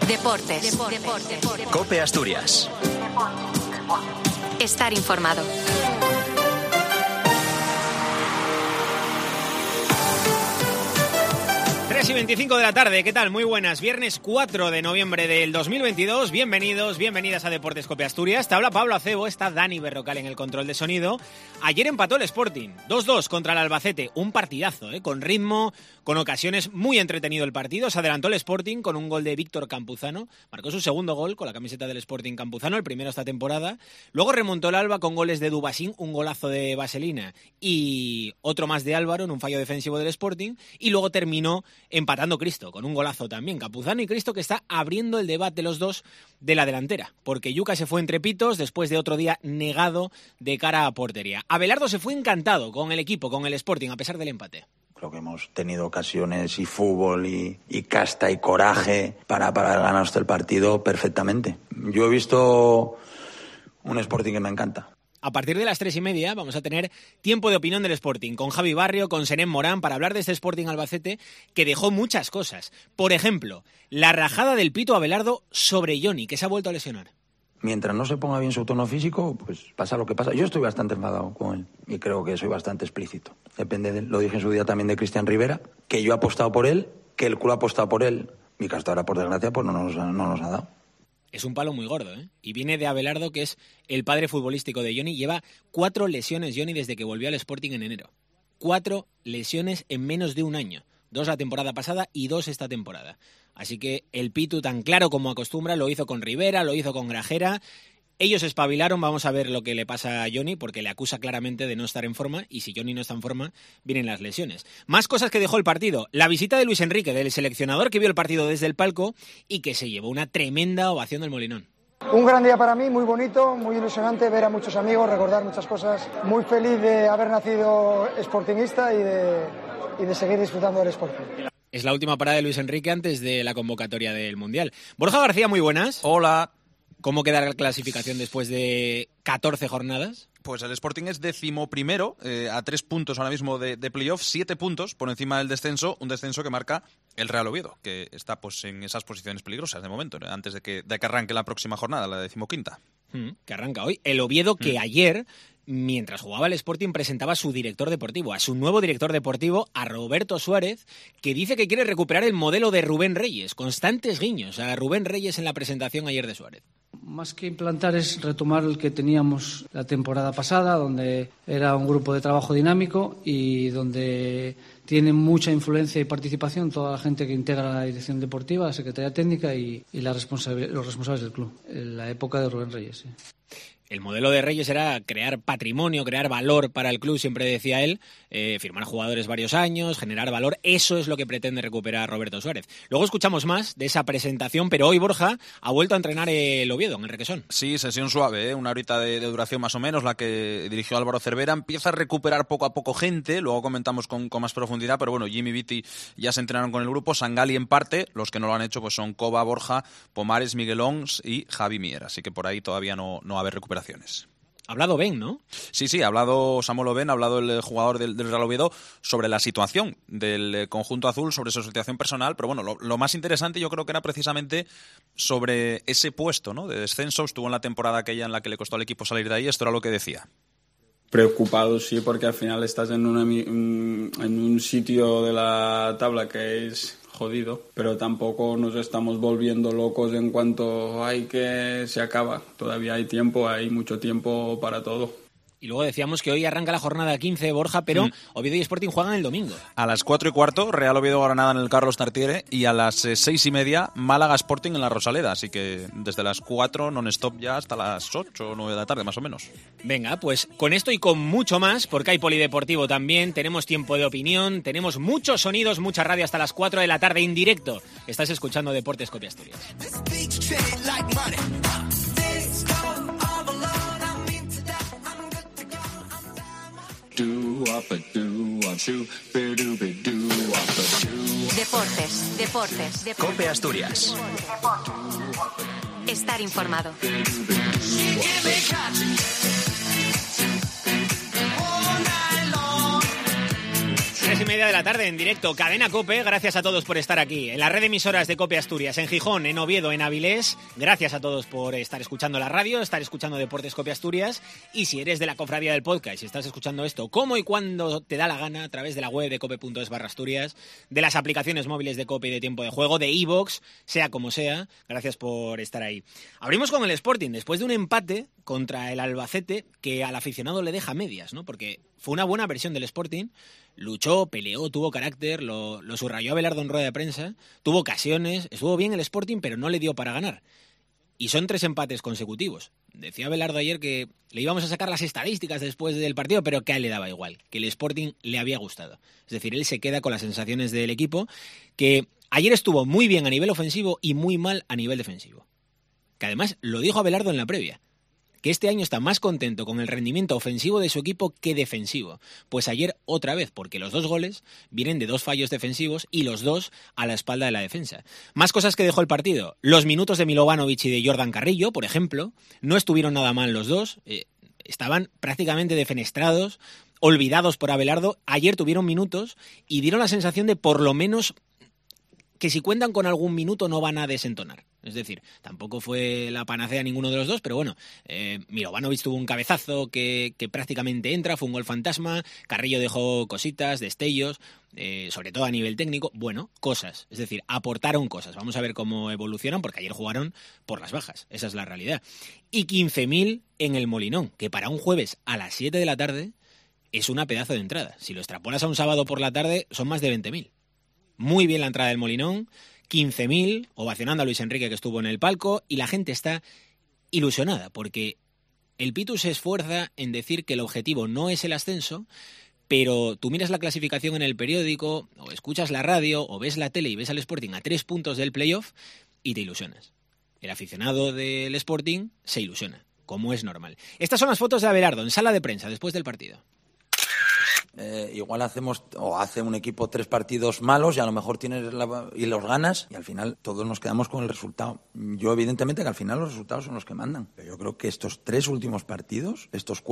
Deportes. COPE Asturias. Estar informado. Y 25 de la tarde, ¿qué tal? Muy buenas, viernes 4 de noviembre del 2022, bienvenidas a Deportes COPE Asturias. Te habla Pablo Acebo, está Dani Berrocal en el control de sonido. Ayer empató el Sporting, 2-2 contra el Albacete, un partidazo, con ritmo, con ocasiones, muy entretenido el partido. Se adelantó el Sporting con un gol de Víctor Campuzano, marcó su segundo gol con la camiseta del Sporting Campuzano, el primero esta temporada. Luego remontó el Alba con goles de Dubasín, un golazo de Vaselina y otro más de Álvaro en un fallo defensivo del Sporting, y luego terminó empatando Cristo, con un golazo también. Campuzano y Cristo, que está abriendo el debate los dos de la delantera, porque Yuca se fue entre pitos después de otro día negado de cara a portería. Abelardo se fue encantado con el equipo, con el Sporting, a pesar del empate. Creo que hemos tenido ocasiones y fútbol y casta y coraje para ganar el partido perfectamente. Yo he visto un Sporting que me encanta. A partir de las 3:30 vamos a tener tiempo de opinión del Sporting con Javi Barrio, con Senén Morán, para hablar de este Sporting Albacete que dejó muchas cosas. Por ejemplo, la rajada del pito Abelardo sobre Johnny, que se ha vuelto a lesionar. Mientras no se ponga bien su tono físico, pues pasa lo que pasa. Yo estoy bastante enfadado con él y creo que soy bastante explícito. Depende de él. Lo dije en su día también de Cristian Rivera, que yo he apostado por él, que el club ha apostado por él y que hasta ahora, por desgracia, pues no nos ha dado. Es un palo muy gordo, Y viene de Abelardo, que es el padre futbolístico de Johnny. Lleva 4 lesiones Johnny desde que volvió al Sporting en enero. 4 lesiones en menos de un año. 2 la temporada pasada y 2 esta temporada. Así que el Pitu, tan claro como acostumbra, lo hizo con Rivera, lo hizo con Grajera. Ellos espabilaron, vamos a ver lo que le pasa a Johnny, porque le acusa claramente de no estar en forma, y si Johnny no está en forma, vienen las lesiones. Más cosas que dejó el partido. La visita de Luis Enrique, del seleccionador que vio el partido desde el palco y que se llevó una tremenda ovación del Molinón. Un gran día para mí, muy bonito, muy ilusionante ver a muchos amigos, recordar muchas cosas. Muy feliz de haber nacido sportingista y de seguir disfrutando del Sporting. Es la última parada de Luis Enrique antes de la convocatoria del Mundial. Borja García, muy buenas. Hola. ¿Cómo queda la clasificación después de 14 jornadas? Pues el Sporting es 11º, a 3 puntos ahora mismo de playoff, 7 puntos por encima del descenso, un descenso que marca el Real Oviedo, que está pues en esas posiciones peligrosas de momento, antes de que arranque la próxima jornada, la 15ª. Que arranca hoy. El Oviedo que ayer, mientras jugaba el Sporting, presentaba a su director deportivo, a su nuevo director deportivo, a Roberto Suárez, que dice que quiere recuperar el modelo de Rubén Reyes. Constantes guiños a Rubén Reyes en la presentación ayer de Suárez. Más que implantar es retomar el que teníamos la temporada pasada, donde era un grupo de trabajo dinámico y donde tiene mucha influencia y participación toda la gente que integra la dirección deportiva, la Secretaría Técnica y los responsables del club. En la época de Rubén Reyes, sí. El modelo de Reyes era crear patrimonio, crear valor para el club, siempre decía él, firmar jugadores varios años, generar valor. Eso es lo que pretende recuperar Roberto Suárez. Luego escuchamos más de esa presentación, pero hoy Borja ha vuelto a entrenar el Oviedo, en el Requesón. Sí, sesión suave, una horita de duración más o menos, la que dirigió Álvaro Cervera. Empieza a recuperar poco a poco gente, luego comentamos con más profundidad, pero bueno, Jimmy Vitti ya se entrenaron con el grupo, Sangali en parte, los que no lo han hecho pues son Coba, Borja, Pomares, Miguel Ons y Javi Mier, así que por ahí todavía no va a haber recuperaciones. Ha hablado Ben, ¿no? Sí, ha hablado Samuel Ben, ha hablado el jugador del Real Oviedo sobre la situación del conjunto azul, sobre su situación personal, pero bueno, lo más interesante yo creo que era precisamente sobre ese puesto, ¿no?, de descenso. Estuvo en la temporada aquella en la que le costó al equipo salir de ahí, esto era lo que decía. Preocupado, sí, porque al final estás en un sitio de la tabla que es jodido, pero tampoco nos estamos volviendo locos en cuanto hay que se acaba. Todavía hay tiempo, hay mucho tiempo para todo. Y luego decíamos que hoy arranca la jornada 15, Borja, pero Oviedo y Sporting juegan el domingo. A las 4:15, Real Oviedo Granada en el Carlos Tartiere, y a las 6:30, Málaga Sporting en la Rosaleda. Así que desde las 4 non-stop ya hasta las 8 o 9 de la tarde, más o menos. Venga, pues con esto y con mucho más, porque hay polideportivo también, tenemos tiempo de opinión, tenemos muchos sonidos, mucha radio hasta las 4 de la tarde en directo. Estás escuchando Deportes COPE Asturias. Deportes. COPE Asturias. Estar informado. 3:30 de la tarde en directo, Cadena COPE. Gracias a todos por estar aquí. En la red de emisoras de COPE Asturias, en Gijón, en Oviedo, en Avilés. Gracias a todos por estar escuchando la radio, estar escuchando Deportes COPE Asturias. Y si eres de la cofradía del podcast y estás escuchando esto como y cuando te da la gana, a través de la web de cope.es/Asturias, de las aplicaciones móviles de COPE y de Tiempo de Juego, de iVoox, sea como sea. Gracias por estar ahí. Abrimos con el Sporting, después de un empate contra el Albacete que al aficionado le deja medias, ¿no? Porque fue una buena versión del Sporting. Luchó, peleó, tuvo carácter, lo subrayó Abelardo en rueda de prensa, tuvo ocasiones, estuvo bien el Sporting, pero no le dio para ganar. Y son 3 empates consecutivos. Decía Abelardo ayer que le íbamos a sacar las estadísticas después del partido, pero que a él le daba igual, que el Sporting le había gustado. Es decir, él se queda con las sensaciones del equipo, que ayer estuvo muy bien a nivel ofensivo y muy mal a nivel defensivo. Que además lo dijo Abelardo en la previa, que este año está más contento con el rendimiento ofensivo de su equipo que defensivo. Pues ayer otra vez, porque los 2 goles vienen de 2 fallos defensivos y los 2 a la espalda de la defensa. Más cosas que dejó el partido. Los minutos de Milovanovic y de Jordan Carrillo, por ejemplo, no estuvieron nada mal los dos. Estaban prácticamente defenestrados, olvidados por Abelardo. Ayer tuvieron minutos y dieron la sensación de por lo menos que si cuentan con algún minuto no van a desentonar. Es decir, tampoco fue la panacea ninguno de los dos, pero bueno, Milovanovic tuvo un cabezazo que prácticamente entra, fue un gol fantasma, Carrillo dejó cositas, destellos, sobre todo a nivel técnico, bueno, cosas, es decir, aportaron cosas. Vamos a ver cómo evolucionan, porque ayer jugaron por las bajas, esa es la realidad. Y 15.000 en el Molinón, que para un jueves a las 7 de la tarde es una pedazo de entrada. Si lo extrapolas a un sábado por la tarde, son más de 20.000. Muy bien la entrada del Molinón, 15.000, ovacionando a Luis Enrique que estuvo en el palco, y la gente está ilusionada, porque el Pitu se esfuerza en decir que el objetivo no es el ascenso, pero tú miras la clasificación en el periódico, o escuchas la radio, o ves la tele y ves al Sporting a 3 puntos del playoff, y te ilusionas. El aficionado del Sporting se ilusiona, como es normal. Estas son las fotos de Abelardo en sala de prensa después del partido. Igual hace un equipo 3 partidos malos y a lo mejor y los ganas y al final todos nos quedamos con el resultado. Yo evidentemente que al final los resultados son los que mandan, pero yo creo que estos 4 últimos partidos,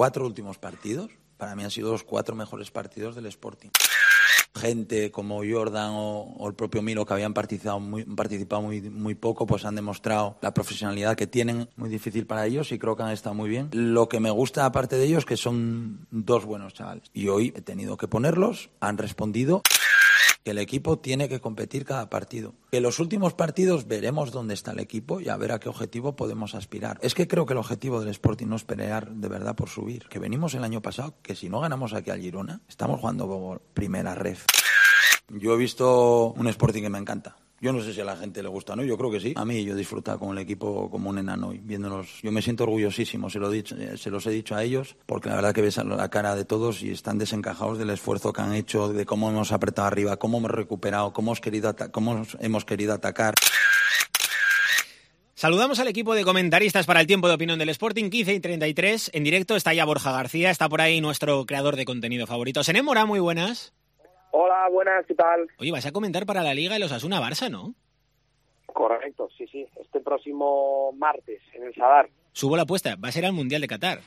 para mí han sido los 4 mejores partidos del Sporting. Gente como Jordan o el propio Milo, que habían participado muy poco, pues han demostrado la profesionalidad que tienen, muy difícil para ellos, y creo que han estado muy bien. Lo que me gusta aparte de ellos es que son 2 buenos chavales, y hoy he tenido que ponerlos, han respondido. Que el equipo tiene que competir cada partido. Que en los últimos partidos veremos dónde está el equipo y a ver a qué objetivo podemos aspirar. Es que creo que el objetivo del Sporting no es pelear de verdad por subir. Que venimos el año pasado, que si no ganamos aquí al Girona, estamos jugando por primera ref. Yo he visto un Sporting que me encanta. Yo no sé si a la gente le gusta o no, yo creo que sí. A mí yo he disfrutado con el equipo como un enano y viéndolos. Yo me siento orgullosísimo, se los he dicho a ellos, porque la verdad que ves la cara de todos y están desencajados del esfuerzo que han hecho, de cómo hemos apretado arriba, cómo hemos recuperado, cómo hemos querido atacar. Saludamos al equipo de comentaristas para el tiempo de opinión del Sporting, 15:33. En directo está ya Borja García, está por ahí nuestro creador de contenido favorito. Sené Mora, muy buenas. Hola, buenas, ¿qué tal? Oye, vas a comentar para la Liga el Osasuna-Barça, ¿no? Correcto, sí. Este próximo martes, en el Sadar. Subo la apuesta, va a ser al Mundial de Qatar.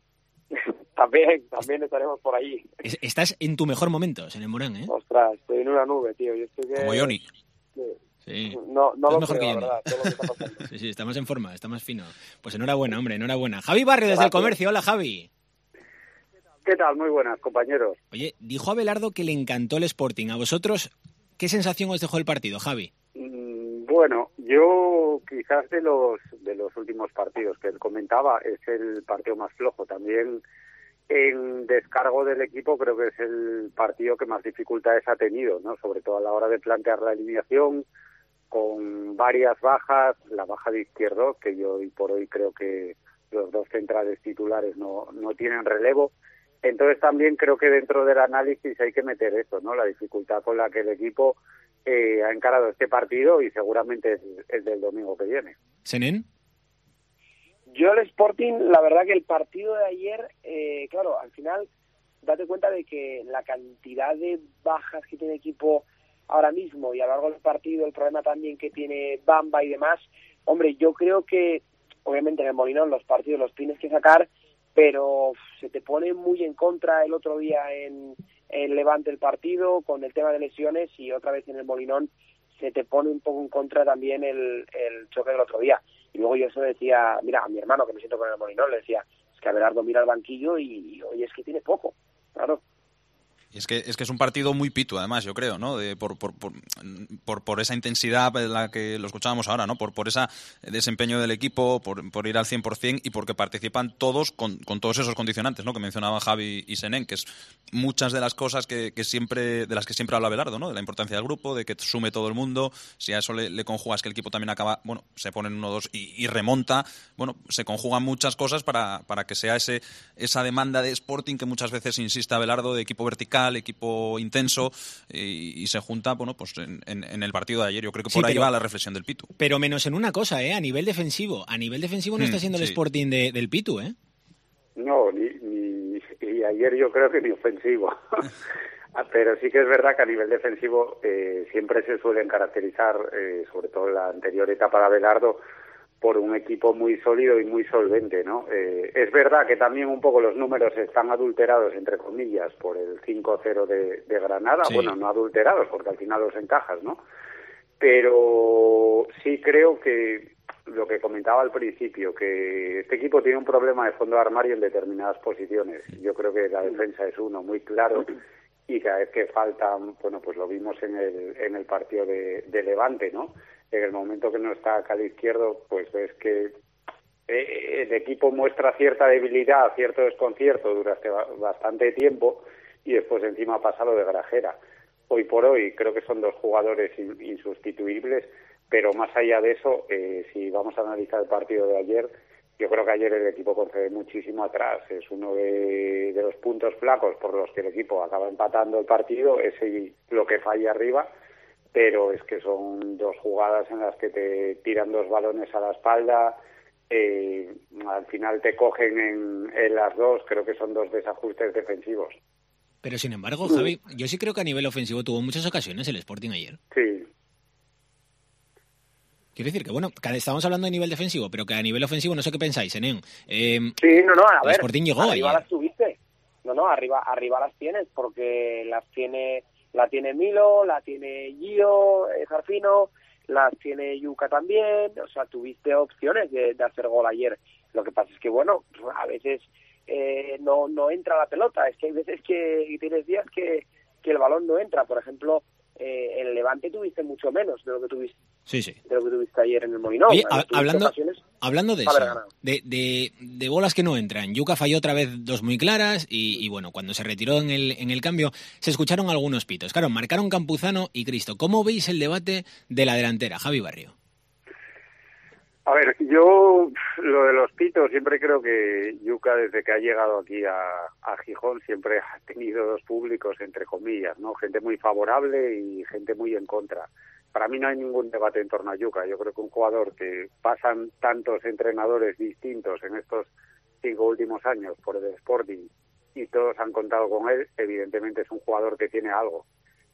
También estaremos por allí. Estás en tu mejor momento, Sené Morán, ¿eh? Ostras, estoy en una nube, tío. Yo estoy como Johnny. Sí. No lo mejor creo, que la verdad, todo lo que está pasando. Sí, está más en forma, está más fino. Pues enhorabuena, hombre, enhorabuena. Javi Barrio, desde el Comercio. Hola, Javi. ¿Qué tal? Muy buenas, compañeros. Oye, dijo Abelardo que le encantó el Sporting. ¿A vosotros qué sensación os dejó el partido, Javi? Bueno, yo quizás de los últimos partidos que él comentaba es el partido más flojo. También en descargo del equipo creo que es el partido que más dificultades ha tenido, ¿no? Sobre todo a la hora de plantear la alineación, con varias bajas, la baja de Izquierdo, que yo hoy por hoy creo que los 2 centrales titulares no tienen relevo. Entonces también creo que dentro del análisis hay que meter eso, ¿no? La dificultad con la que el equipo ha encarado este partido y seguramente el del domingo que viene. ¿Senén? Yo el Sporting, la verdad que el partido de ayer, claro, al final date cuenta de que la cantidad de bajas que tiene el equipo ahora mismo y a lo largo del partido, el problema también que tiene Bamba y demás, hombre, yo creo que obviamente en el Molinón los partidos los tienes que sacar, pero se te pone muy en contra el otro día en el Levante el partido, con el tema de lesiones, y otra vez en el Molinón se te pone un poco en contra también el choque del otro día. Y luego yo eso decía, mira, a mi hermano que me siento con el Molinón, le decía, es que Abelardo mira al banquillo y oye, es que tiene poco, claro. Y es que es un partido muy pitu, además, yo creo, ¿no? Por esa intensidad en la que lo escuchábamos ahora, ¿no? Por ese desempeño del equipo, por ir al 100% y porque participan todos con todos esos condicionantes, ¿no? Que mencionaban Javi y Senén, que es muchas de las cosas de las que siempre habla Abelardo, ¿no? De la importancia del grupo, de que sume todo el mundo. Si a eso le conjugas que el equipo también acaba, bueno, se pone en 1-2 y remonta, bueno, se conjugan muchas cosas para que sea esa demanda de Sporting que muchas veces insiste Abelardo, de equipo vertical, equipo intenso, y se junta, bueno, pues en el partido de ayer. Yo creo que por ahí va la reflexión del Pitu. Pero menos en una cosa, a nivel defensivo. A nivel defensivo no está siendo el Sporting del Pitu, No, y ayer yo creo que ni ofensivo. Pero sí que es verdad que a nivel defensivo siempre se suelen caracterizar, sobre todo en la anterior etapa de Abelardo, por un equipo muy sólido y muy solvente, ¿no? Es verdad que también un poco los números están adulterados, entre comillas, por el 5-0 de Granada. Sí. Bueno, no adulterados, porque al final los encajas, ¿no? Pero sí creo que lo que comentaba al principio, que este equipo tiene un problema de fondo de armario en determinadas posiciones. Yo creo que la defensa es uno muy claro, y cada vez que faltan, bueno, pues lo vimos en el partido de Levante, ¿no? En el momento que no está acá al izquierdo, pues ves que el equipo muestra cierta debilidad, cierto desconcierto durante bastante tiempo, y después encima pasa lo de Grajera. Hoy por hoy creo que son dos jugadores insustituibles, pero más allá de eso, si vamos a analizar el partido de ayer, yo creo que ayer el equipo concede muchísimo atrás. Es uno de los puntos flacos por los que el equipo acaba empatando el partido, es lo que falla arriba. Pero es que son dos jugadas en las que te tiran dos balones a la espalda, al final te cogen en las dos, creo que son dos desajustes defensivos. Pero sin embargo, Javi, yo sí creo que a nivel ofensivo tuvo muchas ocasiones el Sporting ayer. Sí. Quiero decir que, bueno, estamos hablando de nivel defensivo, pero que a nivel ofensivo no sé qué pensáis, Senén. Sí, no, a ver, el Sporting llegó arriba ayer. Las tuviste. No, arriba las tienes, porque la tiene Milo, la tiene Gio, Jarfino, las tiene Yuka también. O sea, tuviste opciones de hacer gol ayer. Lo que pasa es que, bueno, a veces no entra la pelota. Es que hay veces que tienes días que el balón no entra. Por ejemplo, en el Levante tuviste mucho menos de lo que tuviste. Sí. De lo que tuviste ayer en el Molinón. Oye, hablando de eso, de bolas que no entran, Yuka falló otra vez dos muy claras y bueno, cuando se retiró en el cambio se escucharon algunos pitos. Claro, marcaron Campuzano y Cristo. ¿Cómo veis el debate de la delantera, Javi Barrio? A ver, yo lo de los pitos, siempre creo que Yuka, desde que ha llegado aquí a Gijón, siempre ha tenido dos públicos, entre comillas, ¿no? Gente muy favorable y gente muy en contra. Para mí no hay ningún debate en torno a Yuka. Yo creo que un jugador que pasan tantos entrenadores distintos en estos 5 últimos años por el Sporting y todos han contado con él, evidentemente es un jugador que tiene algo.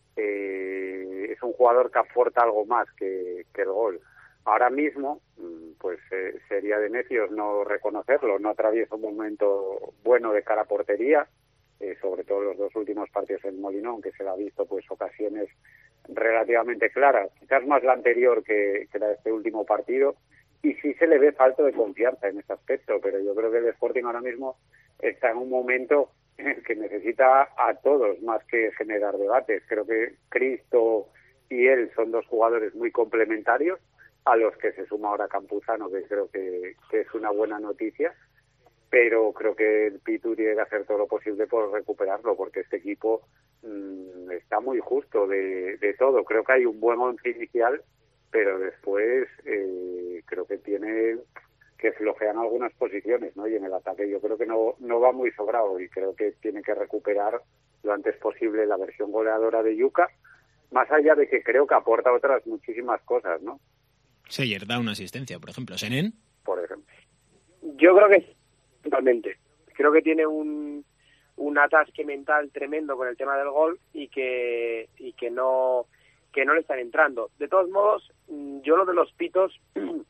Es un jugador que aporta algo más que el gol. Ahora mismo, pues sería de necios no reconocerlo. No atraviesa un momento bueno de cara a portería, sobre todo los dos últimos partidos en Molinón, que se le ha visto pues ocasiones relativamente claras, quizás más la anterior que la de este último partido, y sí se le ve falta de confianza en ese aspecto, pero yo creo que el Sporting ahora mismo está en un momento en el que necesita a todos más que generar debates. Creo que Cristo y él son dos jugadores muy complementarios, a los que se suma ahora Campuzano, que creo que es una buena noticia, pero creo que el Pitu tiene que hacer todo lo posible por recuperarlo, porque este equipo está muy justo de todo. Creo que hay un buen once inicial, pero después creo que tiene que flojean algunas posiciones, ¿no? Y en el ataque yo creo que no va muy sobrado, y creo que tiene que recuperar lo antes posible la versión goleadora de Yuka, más allá de que creo que aporta otras muchísimas cosas, ¿no? Seyer da una asistencia, por ejemplo. ¿Senén? Por ejemplo. Yo creo que totalmente. Creo que tiene un atasque mental tremendo con el tema del gol y que no le están entrando. De todos modos, yo lo de los pitos,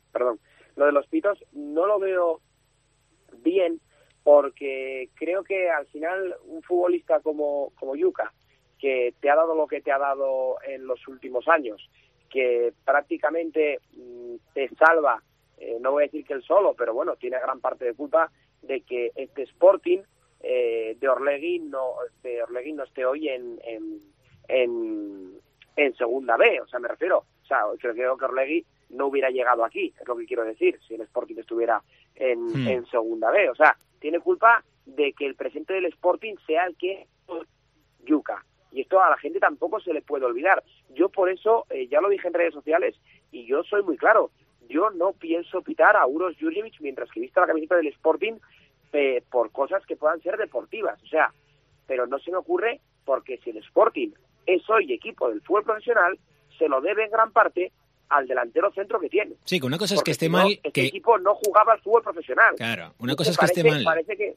no lo veo bien, porque creo que al final un futbolista como Yuka, que te ha dado lo que te ha dado en los últimos años, que prácticamente te salva, no voy a decir que él solo, pero bueno, tiene gran parte de culpa de que este Sporting de Orlegui no esté hoy en segunda B, o sea, me refiero, o sea, creo que Orlegui no hubiera llegado aquí, es lo que quiero decir, si el Sporting estuviera en segunda B, o sea, tiene culpa de que el presente del Sporting sea el que Yuka, y esto a la gente tampoco se le puede olvidar. Yo por eso, ya lo dije en redes sociales, y yo soy muy claro, yo no pienso pitar a Uros Jurjevic mientras que vista la camiseta del Sporting por cosas que puedan ser deportivas, o sea, pero no se me ocurre, porque si el Sporting es hoy equipo del fútbol profesional, se lo debe en gran parte al delantero centro que tiene. Sí, que una cosa es que esté si no, mal... este que equipo no jugaba al fútbol profesional. Claro, una cosa es que esté mal...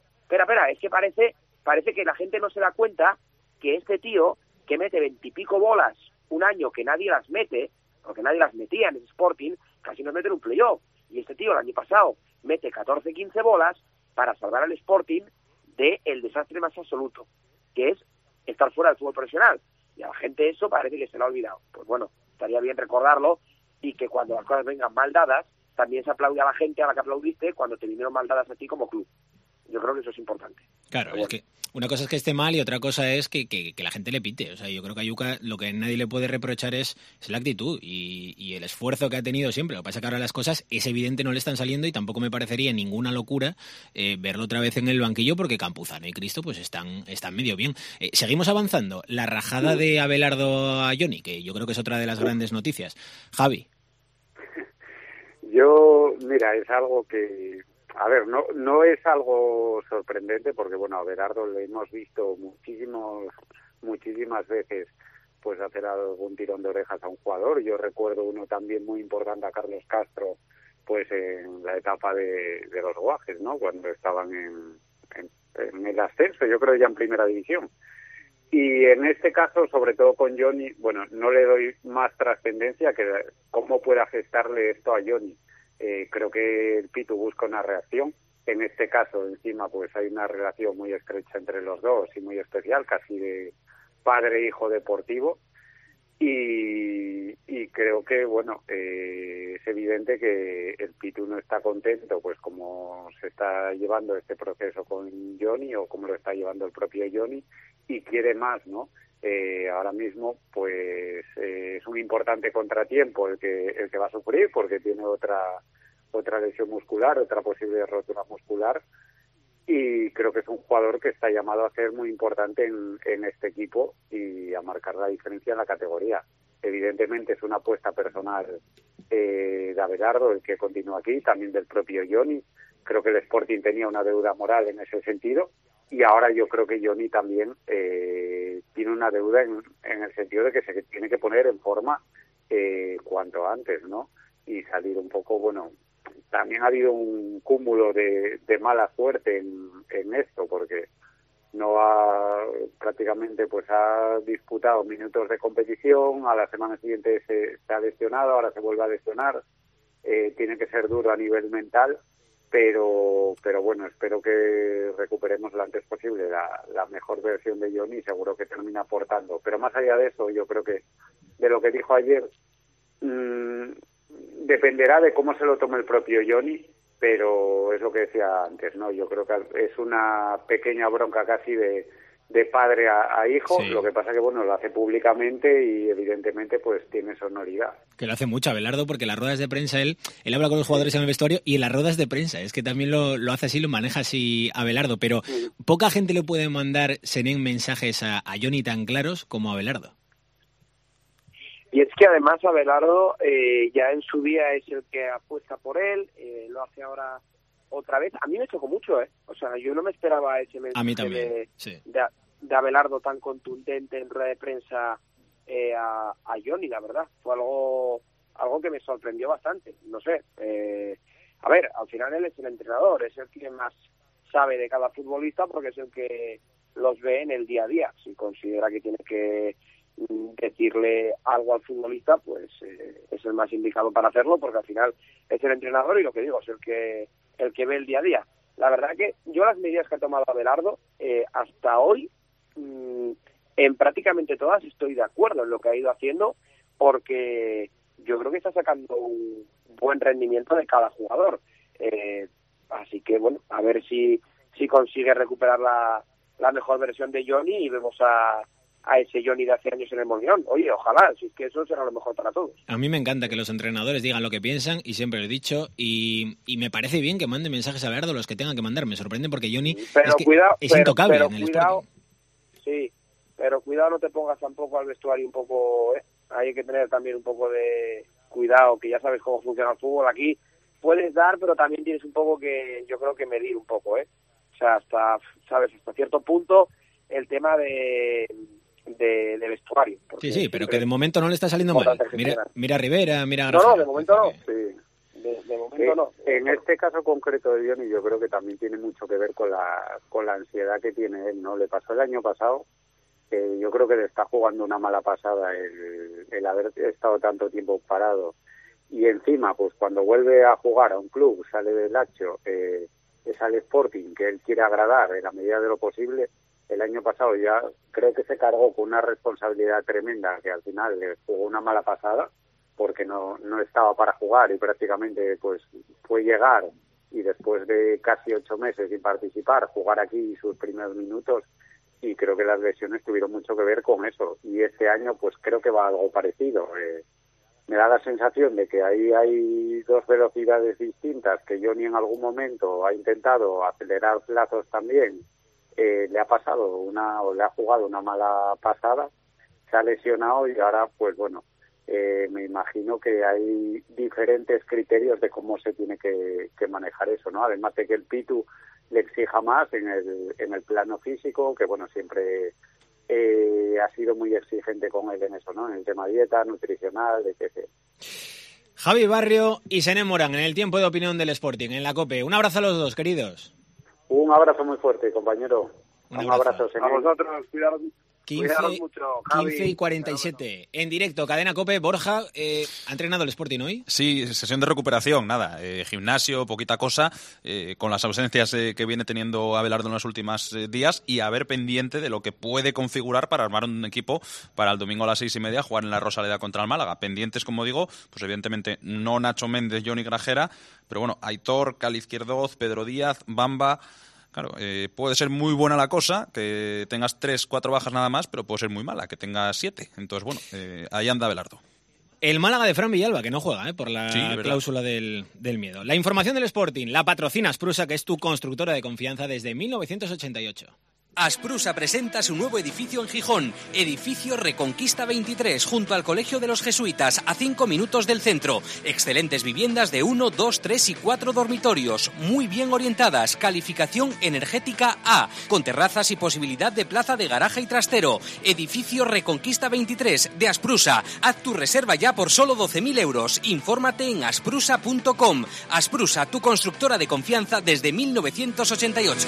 Parece que la gente no se da cuenta que este tío, que mete 20 y pico bolas un año que nadie las mete, porque nadie las metía en el Sporting, casi nos mete en un playoff. Y este tío el año pasado mete 14, 15 bolas para salvar al Sporting del desastre más absoluto, que es estar fuera del fútbol profesional. Y a la gente eso parece que se lo ha olvidado. Pues bueno, estaría bien recordarlo, y que cuando las cosas vengan mal dadas, también se aplaude a la gente a la que aplaudiste cuando te vinieron mal dadas a ti como club. Yo creo que eso es importante. Claro, bueno. Es que una cosa es que esté mal y otra cosa es que la gente le pite. O sea, yo creo que a Yuka lo que nadie le puede reprochar es la actitud y el esfuerzo que ha tenido siempre. Lo que pasa es que ahora las cosas es evidente no le están saliendo, y tampoco me parecería ninguna locura verlo otra vez en el banquillo, porque Campuzano y Cristo pues están medio bien. Seguimos avanzando. La rajada de Abelardo a Joni, que yo creo que es otra de las grandes noticias. Javi. Mira, es algo que... A ver, no es algo sorprendente, porque bueno, a Abelardo le hemos visto muchísimas veces pues hacer algún tirón de orejas a un jugador. Yo recuerdo uno también muy importante, a Carlos Castro, pues en la etapa de los Guajes, ¿no? Cuando estaban en el ascenso, yo creo ya en primera división. Y en este caso, sobre todo con Joni, bueno, no le doy más trascendencia que cómo puede afectarle esto a Joni. Creo que el Pitu busca una reacción. En este caso, encima, pues hay una relación muy estrecha entre los dos y muy especial, casi de padre-hijo deportivo. Y creo que, bueno, es evidente que el Pitu no está contento, pues como se está llevando este proceso con Joni, o como lo está llevando el propio Joni, y quiere más, ¿no? Ahora mismo, pues es un importante contratiempo el que va a sufrir, porque tiene otra lesión muscular, otra posible rotura muscular, y creo que es un jugador que está llamado a ser muy importante en este equipo y a marcar la diferencia en la categoría. Evidentemente es una apuesta personal de Abelardo el que continúa aquí, también del propio Joni. Creo que el Sporting tenía una deuda moral en ese sentido, y ahora yo creo que Joni también tiene una deuda en el sentido de que se tiene que poner en forma cuanto antes, ¿no? Y salir un poco, bueno, también ha habido un cúmulo de mala suerte en esto, porque prácticamente pues ha disputado minutos de competición, a la semana siguiente se ha lesionado, ahora se vuelve a lesionar, tiene que ser duro a nivel mental, pero bueno, espero que recuperemos lo antes posible la mejor versión de Joni, y seguro que termina aportando. Pero más allá de eso, yo creo que de lo que dijo ayer dependerá de cómo se lo tome el propio Joni, pero es lo que decía antes, ¿no? Yo creo que es una pequeña bronca casi de padre a hijo. Sí. Lo que pasa que, bueno, lo hace públicamente y evidentemente pues tiene sonoridad. Que lo hace mucho Abelardo, porque las ruedas de prensa él habla con los jugadores en el vestuario, y en las ruedas de prensa es que también lo hace así, lo maneja así Abelardo, pero poca gente le puede mandar mensajes a Joni tan claros como Abelardo. Y es que además Abelardo ya en su día es el que apuesta por él, lo hace ahora otra vez. A mí me chocó mucho, o sea, yo no me esperaba ese mensaje de Abelardo tan contundente en rueda de prensa a Joni, la verdad. Fue algo que me sorprendió bastante, no sé. A ver, al final él es el entrenador, es el que más sabe de cada futbolista, porque es el que los ve en el día a día. Si considera que tiene que decirle algo al futbolista, pues es el más indicado para hacerlo, porque al final es el entrenador y, lo que digo, es el que ve el día a día. La verdad que yo las medidas que ha tomado Abelardo hasta hoy en prácticamente todas estoy de acuerdo en lo que ha ido haciendo, porque yo creo que está sacando un buen rendimiento de cada jugador. Así que, bueno, a ver si consigue recuperar la mejor versión de Johnny y vemos a ese Johnny de hace años en el Molinón. Oye, ojalá, si es que eso será lo mejor para todos. A mí me encanta que los entrenadores digan lo que piensan, y siempre lo he dicho, y me parece bien que manden mensajes a Belardo los que tengan que mandar. Me sorprende porque Johnny es intocable en el Sporting. Sí, pero cuidado, no te pongas tampoco al vestuario un poco... Hay que tener también un poco de cuidado, que ya sabes cómo funciona el fútbol. Aquí puedes dar, pero también tienes un poco que, yo creo que medir un poco, O sea, hasta cierto punto el tema de vestuario. Sí, pero que de momento no le está saliendo mal. Mira a Rivera, mira a Grafera. No, de momento no. Sí. De momento no. En este caso concreto de Johnny, yo creo que también tiene mucho que ver con la ansiedad que tiene él, ¿no? Le pasó el año pasado, que yo creo que le está jugando una mala pasada el haber estado tanto tiempo parado. Y encima, pues cuando vuelve a jugar a un club, sale del Lazio, es al Sporting, que él quiere agradar en la medida de lo posible. El año pasado ya creo que se cargó con una responsabilidad tremenda, que al final le jugó una mala pasada, porque no estaba para jugar y prácticamente pues fue llegar y después de casi 8 meses sin participar, jugar aquí sus primeros minutos, y creo que las lesiones tuvieron mucho que ver con eso. Y este año pues creo que va algo parecido. Me da la sensación de que ahí hay dos velocidades distintas, que Johnny en algún momento ha intentado acelerar plazos también, le ha pasado le ha jugado una mala pasada, se ha lesionado y ahora pues bueno, me imagino que hay diferentes criterios de cómo se tiene que manejar eso, ¿no? Además de que el Pitu le exija más en el plano físico, que bueno, siempre ha sido muy exigente con él en eso, ¿no? En el tema dieta, nutricional, etc. Javi Barrio y Sené Morán en el tiempo de opinión del Sporting, en la COPE. Un abrazo a los dos, queridos. Un abrazo muy fuerte, compañero. Un abrazo, Sené. A vosotros, cuidaros 15 mucho, Javi. 15 y 47. En directo, Cadena COPE. Borja, ¿ha entrenado el Sporting hoy? Sí, sesión de recuperación, nada. Gimnasio, poquita cosa, con las ausencias que viene teniendo Abelardo en los últimos días, y a ver pendiente de lo que puede configurar para armar un equipo para el domingo a las 6:30, jugar en la Rosaleda contra el Málaga. Pendientes, como digo, pues evidentemente no Nacho Méndez, Johnny Grajera, pero bueno, Aitor, Cali Izquierdoz, Pedro Díaz, Bamba. Claro, puede ser muy buena la cosa, que tengas 3-4 bajas nada más, pero puede ser muy mala, que tengas 7. Entonces, bueno, ahí anda Abelardo. El Málaga de Fran Villalba, que no juega por la cláusula del miedo. La información del Sporting la patrocina Asprusa, que es tu constructora de confianza desde 1988. Asprusa presenta su nuevo edificio en Gijón, edificio Reconquista 23, junto al Colegio de los Jesuitas, a 5 minutos del centro. Excelentes viviendas de 1, 2, 3 y 4 dormitorios, muy bien orientadas, calificación energética A, con terrazas y posibilidad de plaza de garaje y trastero. Edificio Reconquista 23 de Asprusa. Haz tu reserva ya por solo 12.000 euros. Infórmate en asprusa.com. Asprusa, tu constructora de confianza desde 1988.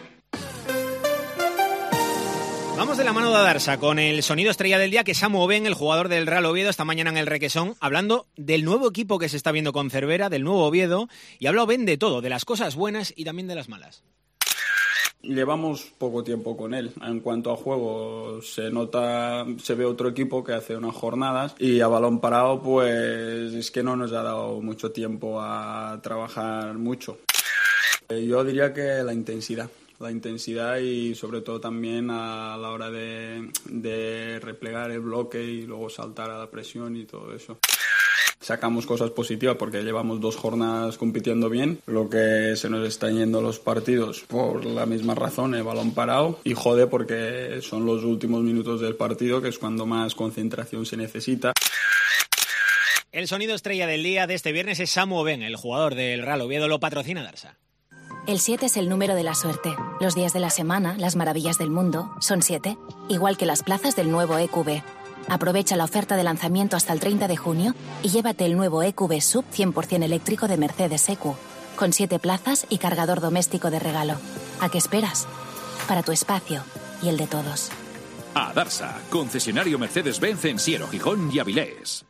Vamos de la mano de Adarsa con el sonido estrella del día, que es Samu Oben, el jugador del Real Oviedo, esta mañana en el Requesón, hablando del nuevo equipo que se está viendo con Cervera, del nuevo Oviedo, y habla Oben de todo, de las cosas buenas y también de las malas. Llevamos poco tiempo con él. En cuanto a juego, se ve otro equipo que hace unas jornadas, y a balón parado, pues es que no nos ha dado mucho tiempo a trabajar mucho. Yo diría que la intensidad y sobre todo también a la hora de replegar el bloque y luego saltar a la presión y todo eso. Sacamos cosas positivas porque llevamos 2 jornadas compitiendo bien. Lo que se nos está yendo los partidos por la misma razón, el balón parado, y jode porque son los últimos minutos del partido, que es cuando más concentración se necesita. El sonido estrella del día de este viernes es Samu Oben, el jugador del Real Oviedo, lo patrocina Darsa. El 7 es el número de la suerte. Los días de la semana, las maravillas del mundo, son 7. Igual que las plazas del nuevo EQB. Aprovecha la oferta de lanzamiento hasta el 30 de junio y llévate el nuevo EQB Sub 100% eléctrico de Mercedes EQ, con 7 plazas y cargador doméstico de regalo. ¿A qué esperas? Para tu espacio y el de todos. Adarsa, concesionario Mercedes-Benz en Siero, Gijón y Avilés.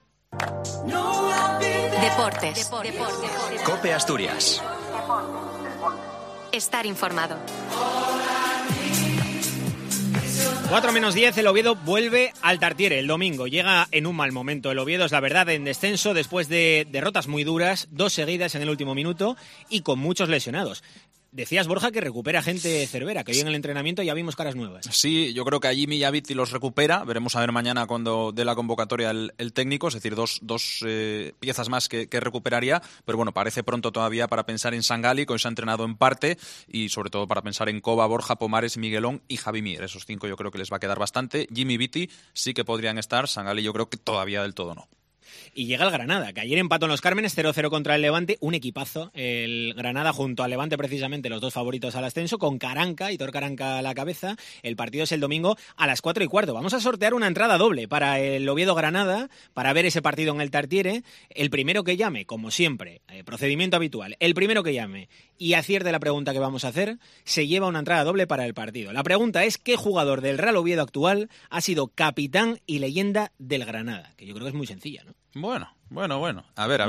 Deportes. COPE Asturias. Estar informado. 4 menos 10, el Oviedo vuelve al Tartiere el domingo. Llega en un mal momento el Oviedo, es la verdad, en descenso después de derrotas muy duras, 2 seguidas en el último minuto y con muchos lesionados. Decías, Borja, que recupera gente Cervera, que hoy en el entrenamiento ya vimos caras nuevas. Sí, yo creo que allí Millaviti los recupera. Veremos a ver mañana cuando dé la convocatoria el técnico, es decir, dos piezas más que recuperaría. Pero bueno, parece pronto todavía para pensar en Sangali, que hoy se ha entrenado en parte, y sobre todo para pensar en Coba, Borja, Pomares, Miguelón y Javi Mier. Esos 5 yo creo que les va a quedar bastante. Jimmy Viti sí que podrían estar, Sangali yo creo que todavía del todo no. Y llega el Granada, que ayer empató en Los Cármenes 0-0 contra el Levante, un equipazo, el Granada junto al Levante precisamente, los 2 favoritos al ascenso, con Caranca, Hitor Caranca a la cabeza. El partido es el domingo a las 4:15. Vamos a sortear una entrada doble para el Oviedo-Granada, para ver ese partido en el Tartiere. El primero que llame, como siempre, procedimiento habitual, el primero que llame y acierte la pregunta que vamos a hacer, se lleva una entrada doble para el partido. La pregunta es, ¿qué jugador del Real Oviedo actual ha sido capitán y leyenda del Granada? Que yo creo que es muy sencilla, ¿no? Bueno. A ver.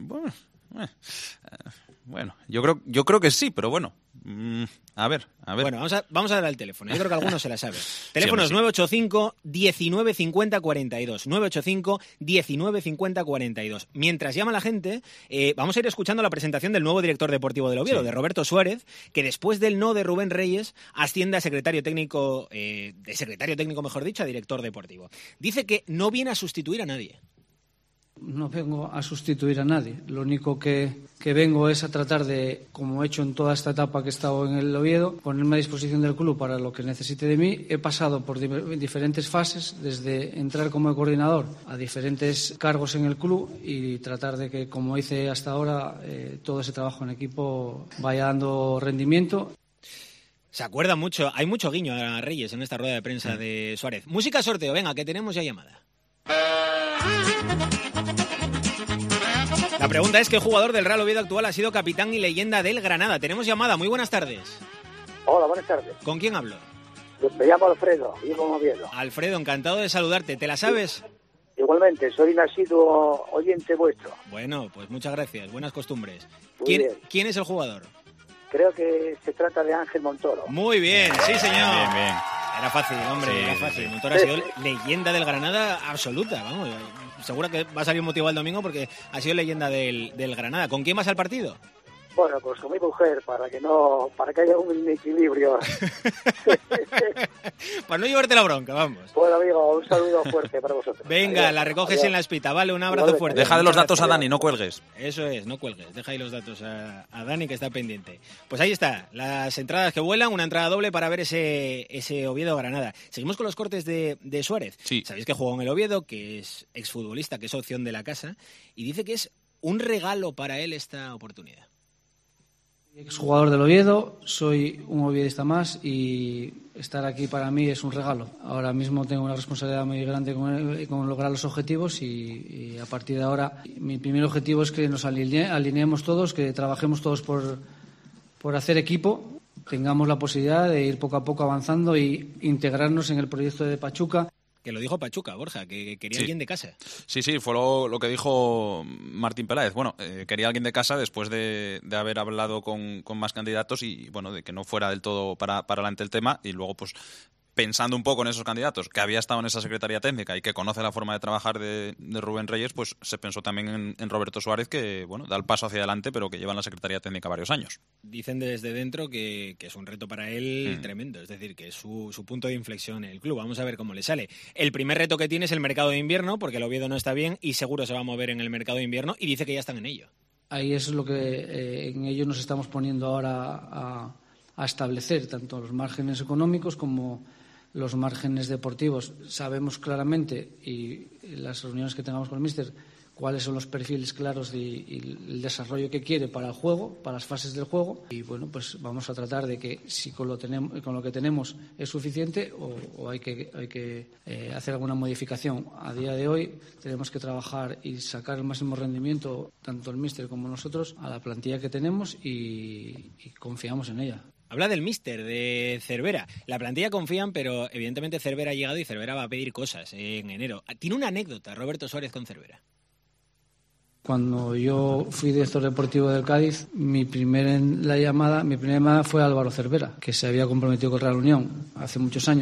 Bueno, yo creo que sí, pero bueno. A ver. Bueno, vamos a dar al teléfono. Yo creo que algunos se la saben. Teléfono es 985 19 50 42. 985 19 50 42. Mientras llama la gente, vamos a ir escuchando la presentación del nuevo director deportivo del Oviedo, de Roberto Suárez, que después del no de Rubén Reyes asciende a secretario técnico, mejor dicho, a director deportivo. Dice que no viene a sustituir a nadie. No vengo a sustituir a nadie. Lo único que vengo es a tratar de, como he hecho en toda esta etapa que he estado en el Oviedo, ponerme a disposición del club para lo que necesite de mí. He pasado por diferentes fases, desde entrar como coordinador a diferentes cargos en el club y tratar de que, como hice hasta ahora, todo ese trabajo en equipo vaya dando rendimiento. Se acuerda mucho, hay mucho guiño a Reyes en esta rueda de prensa de Suárez. Música sorteo, venga, que tenemos ya llamada. La pregunta es, ¿qué jugador del Real Oviedo actual ha sido capitán y leyenda del Granada? Tenemos llamada, muy buenas tardes. Hola, buenas tardes. ¿Con quién hablo? Me llamo Alfredo, vivo en Oviedo. Alfredo, encantado de saludarte. ¿Te la sabes? Igualmente, soy un asiduo oyente vuestro. Bueno, pues muchas gracias, buenas costumbres. ¿Quién es el jugador? Creo que se trata de Ángel Montoro. Muy bien, sí señor. Bien. Era fácil, hombre, era fácil. Montoro ha sido leyenda del Granada absoluta, vamos. Seguro que va a salir un motivo el domingo porque ha sido leyenda del Granada. ¿Con quién vas al partido? Bueno, pues con mi mujer, para que haya un equilibrio. Para no llevarte la bronca, vamos. Bueno, amigo, un saludo fuerte para vosotros. Venga, adiós. La recoges en la espita, vale, un abrazo fuerte. Deja los datos a Dani, no cuelgues. Eso es, no cuelgues, deja ahí los datos a Dani, que está pendiente. Pues ahí está, las entradas que vuelan, una entrada doble para ver ese Oviedo-Granada. Seguimos con los cortes de Suárez. Sí. Sabéis que jugó en el Oviedo, que es exfutbolista, que es opción de la casa, y dice que es un regalo para él esta oportunidad. Exjugador del Oviedo, soy un oviedista más y estar aquí para mí es un regalo. Ahora mismo tengo una responsabilidad muy grande con lograr los objetivos y a partir de ahora mi primer objetivo es que nos alineemos todos, que trabajemos todos por hacer equipo, tengamos la posibilidad de ir poco a poco avanzando e integrarnos en el proyecto de Pachuca. Que lo dijo Pachuca, Borja, que quería alguien de casa. Sí, fue lo que dijo Martín Peláez. Bueno, quería alguien de casa después de haber hablado con más candidatos y, bueno, de que no fuera del todo para adelante el tema. Y luego, pues, pensando un poco en esos candidatos, que había estado en esa Secretaría Técnica y que conoce la forma de trabajar de Rubén Reyes, pues se pensó también en Roberto Suárez, que, bueno, da el paso hacia adelante, pero que lleva en la Secretaría Técnica varios años. Dicen desde dentro que es un reto para él tremendo, es decir, que es su punto de inflexión en el club. Vamos a ver cómo le sale. El primer reto que tiene es el mercado de invierno, porque el Oviedo no está bien y seguro se va a mover en el mercado de invierno, y dice que ya están en ello. Ahí es lo que en ello nos estamos poniendo ahora a establecer, tanto los márgenes económicos como los márgenes deportivos. Sabemos claramente, y en las reuniones que tengamos con el míster, cuáles son los perfiles claros y el desarrollo que quiere para el juego, para las fases del juego, y bueno, pues vamos a tratar de que si con lo que tenemos es suficiente o hay que hacer alguna modificación. A día de hoy tenemos que trabajar y sacar el máximo rendimiento, tanto el míster como nosotros, a la plantilla que tenemos y confiamos en ella. Habla del míster, de Cervera. La plantilla confían, pero evidentemente Cervera ha llegado y Cervera va a pedir cosas en enero. Tiene una anécdota, Roberto Suárez, con Cervera. Cuando yo fui director deportivo del Cádiz, mi primera llamada fue Álvaro Cervera, que se había comprometido con Real Unión hace muchos años,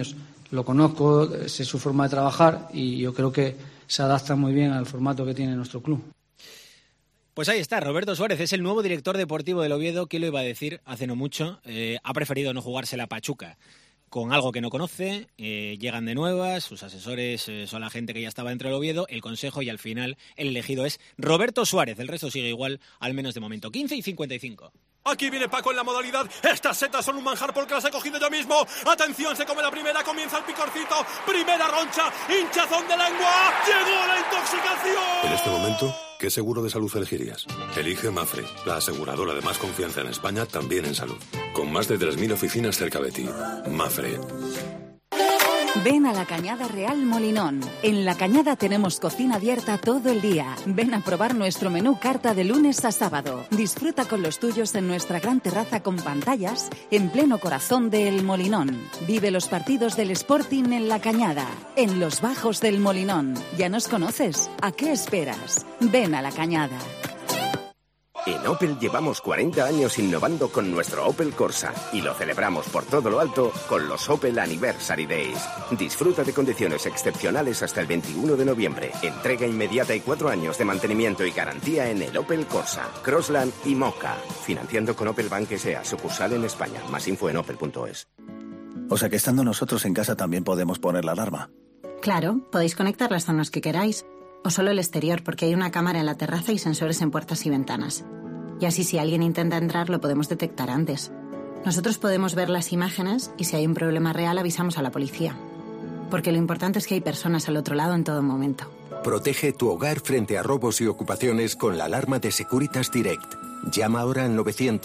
lo conozco, sé su forma de trabajar y yo creo que se adapta muy bien al formato que tiene nuestro club. Pues ahí está, Roberto Suárez es el nuevo director deportivo del Oviedo. ¿Quién lo iba a decir hace no mucho? Ha preferido no jugarse la Pachuca con algo que no conoce, llegan de nuevas, sus asesores son la gente que ya estaba dentro del Oviedo, el consejo y al final el elegido es Roberto Suárez. El resto sigue igual, al menos de momento. 15:55. Aquí viene Paco en la modalidad. Estas setas son un manjar porque las he cogido yo mismo. Atención, se come la primera, comienza el picorcito. Primera roncha, hinchazón de lengua. ¡Llegó la intoxicación! En este momento, ¿qué seguro de salud elegirías? Elige Mafre, la aseguradora de más confianza en España, también en salud. Con más de 3.000 oficinas cerca de ti. Mafre. Ven a La Cañada Real Molinón. En La Cañada tenemos cocina abierta todo el día. Ven a probar nuestro menú carta de lunes a sábado. Disfruta con los tuyos en nuestra gran terraza con pantallas en pleno corazón de El Molinón. Vive los partidos del Sporting en La Cañada, en los bajos del Molinón. ¿Ya nos conoces? ¿A qué esperas? Ven a La Cañada. En Opel llevamos 40 años innovando con nuestro Opel Corsa y lo celebramos por todo lo alto con los Opel Anniversary Days. Disfruta de condiciones excepcionales hasta el 21 de noviembre. Entrega inmediata y 4 años de mantenimiento y garantía en el Opel Corsa, Crossland y Mocha. Financiando con Opel Bank S.A., sucursal en España. Más info en opel.es. O sea que estando nosotros en casa también podemos poner la alarma. Claro, podéis conectar las zonas que queráis. O solo el exterior, porque hay una cámara en la terraza y sensores en puertas y ventanas. Y así si alguien intenta entrar lo podemos detectar antes. Nosotros podemos ver las imágenes y si hay un problema real avisamos a la policía. Porque lo importante es que hay personas al otro lado en todo momento. Protege tu hogar frente a robos y ocupaciones con la alarma de Securitas Direct. Llama ahora al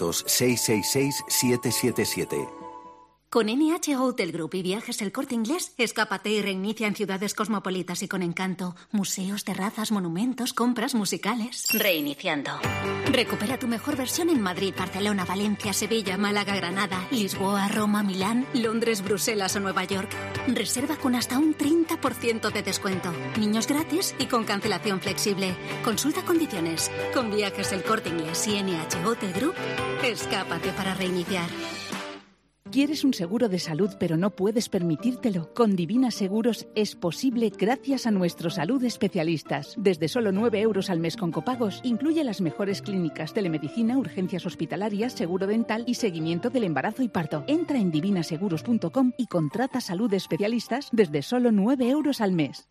900-666-777. Con NH Hotel Group y Viajes El Corte Inglés, escápate y reinicia en ciudades cosmopolitas y con encanto. Museos, terrazas, monumentos, compras musicales. Reiniciando. Recupera tu mejor versión en Madrid, Barcelona, Valencia, Sevilla, Málaga, Granada, Lisboa, Roma, Milán, Londres, Bruselas o Nueva York. Reserva con hasta un 30% de descuento. Niños gratis y con cancelación flexible. Consulta condiciones. Con Viajes El Corte Inglés y NH Hotel Group, escápate para reiniciar. ¿Quieres un seguro de salud pero no puedes permitírtelo? Con Divina Seguros es posible gracias a nuestros salud especialistas. Desde solo 9 euros al mes con copagos, incluye las mejores clínicas, telemedicina, urgencias hospitalarias, seguro dental y seguimiento del embarazo y parto. Entra en divinaseguros.com y contrata salud especialistas desde solo 9 euros al mes.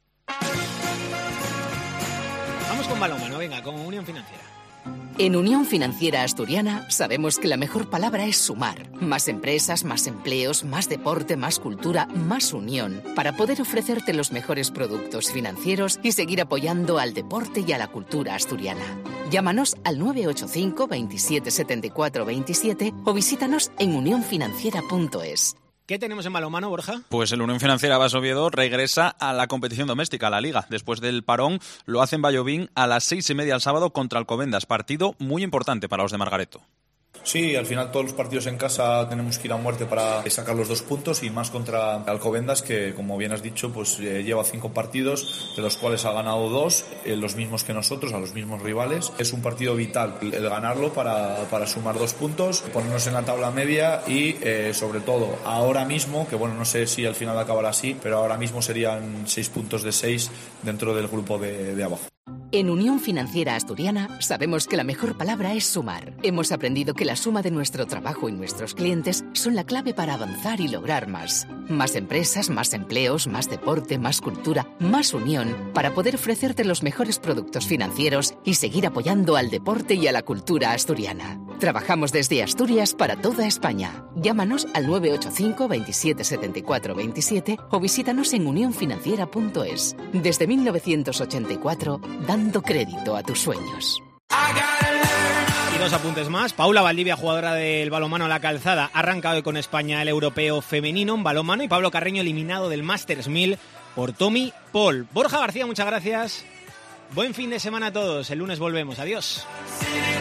Vamos con balonmano, venga, con Unión Financiera. En Unión Financiera Asturiana sabemos que la mejor palabra es sumar. Más empresas, más empleos, más deporte, más cultura, más unión. Para poder ofrecerte los mejores productos financieros y seguir apoyando al deporte y a la cultura asturiana. Llámanos al 985 27 74 27 o visítanos en unionfinanciera.es. ¿Qué tenemos en balonmano, Borja? Pues el Unión Financiera Bas Oviedo regresa a la competición doméstica, a la Liga. Después del parón, lo hace en Vallovín a las 6:30 el sábado contra Alcobendas. Partido muy importante para los de Margareto. Sí, al final todos los partidos en casa tenemos que ir a muerte para sacar los 2 puntos y más contra Alcobendas, que como bien has dicho, pues lleva 5 partidos, de los cuales ha ganado 2, los mismos que nosotros, a los mismos rivales. Es un partido vital el ganarlo para sumar 2 puntos, ponernos en la tabla media y sobre todo ahora mismo, que bueno, no sé si al final acabará así, pero ahora mismo serían 6 puntos de 6 dentro del grupo de abajo. En Unión Financiera Asturiana sabemos que la mejor palabra es sumar. Hemos aprendido que la suma de nuestro trabajo y nuestros clientes son la clave para avanzar y lograr más. Más empresas, más empleos, más deporte, más cultura, más unión, para poder ofrecerte los mejores productos financieros y seguir apoyando al deporte y a la cultura asturiana. Trabajamos desde Asturias para toda España. Llámanos al 985 27 74 27 o visítanos en unionfinanciera.es. Desde 1984, dando crédito a tus sueños. Y 2 apuntes más. Paula Valdivia, jugadora del balonmano La Calzada, ha arrancado con España el europeo femenino en balonmano, y Pablo Carreño eliminado del Masters 1000 por Tommy Paul. Borja García, muchas gracias. Buen fin de semana a todos. El lunes volvemos. Adiós.